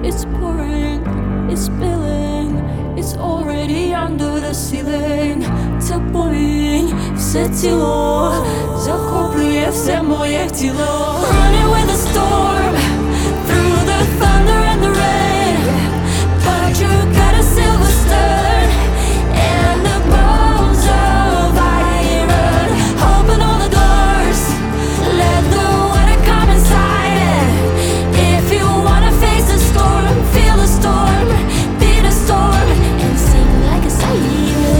It's pouring, it's spilling, it's already under the ceiling. Топорінь, все тіло захоплює все моє тіло.